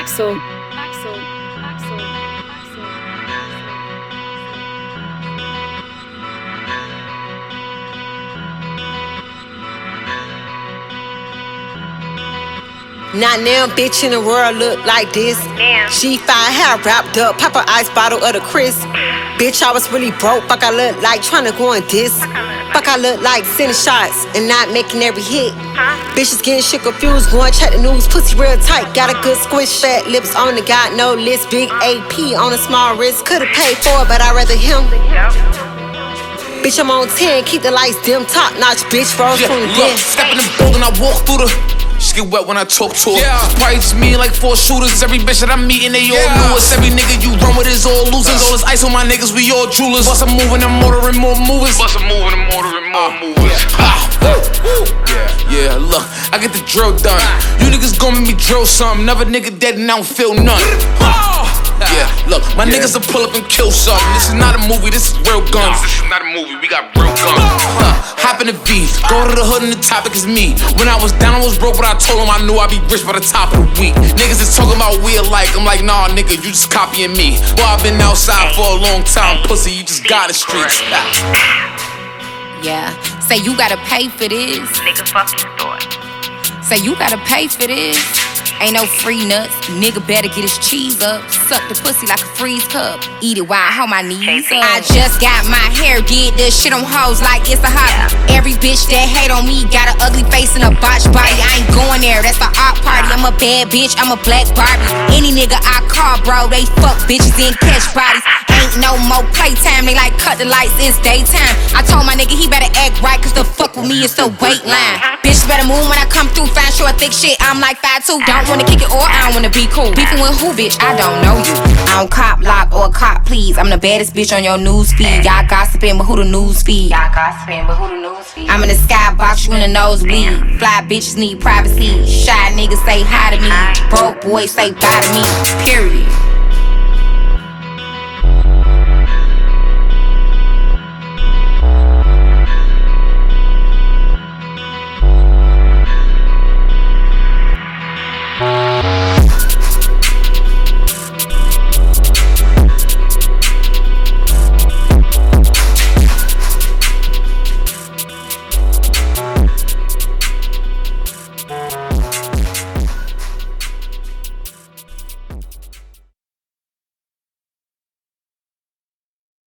Axel. Not now, bitch in the world look like this. Damn. She fine, hair wrapped up, pop a ice bottle of the Chris. Bitch, I was really broke, fuck I look like tryna go on this. Fuck I look like sending shots and not making every hit. Bitches getting shit confused, going check the news, pussy real tight. Got a good squish, fat lips on the got no list. Big AP on a small wrist, could've paid for it, but I'd rather him. Bitch, I'm on 10, keep the lights dim, top notch, bitch, rose from the Look, step in the building, I walk through the. She get wet when I talk to her. Probably just me and like 4 shooters. Every bitch that I'm meeting, they all knew us. Every nigga you run with is all losers. All this ice on my niggas, we all jewelers. Bust a move and I'm ordering more movers. Yeah, look, I get the drill done. You niggas gon' make me drill something. Never nigga dead and I don't feel none. Yeah, look, my niggas will pull up and kill something. This is not a movie, this is real guns. This is not a movie, we got real guns. Hop in the V, go to the hood and the topic is me. When I was down, I was broke, but I told him I knew I'd be rich by the top of the week. Niggas is talking about we alike. I'm like, nah, nigga, you just copying me. Well, I've been outside for a long time, pussy, you just got the streets. Yeah, say you gotta pay for this. Nigga fucking thought. Say you gotta pay for this. Ain't no free nuts. Nigga better get his cheese up. Suck the pussy like a freeze cup. Eat it while I hold my knees up. I just got my hair did. This shit on hoes like it's a hobby. Every bitch that hate on me got an ugly face and a botched body. I ain't going there, that's the art party. I'm a bad bitch, I'm a black Barbie. Any nigga I call, bro, they fuck bitches and catch bodies. Ain't no more playtime, they like cut the lights, it's daytime. I told my nigga he better act right, cause the fuck with me is the wait line. Bitch better move when I come through, find short thick shit, I'm like 5'2". Don't wanna kick it or I don't wanna be cool. Beefing with who, bitch? I don't know you. I don't cop lock or cop please. I'm the baddest bitch on your news feed. Y'all gossiping, but who the news feed? I'm in the skybox, you in the nosebleed. Fly bitches need privacy. Shy niggas say hi to me. Broke boys say bye to me. Period.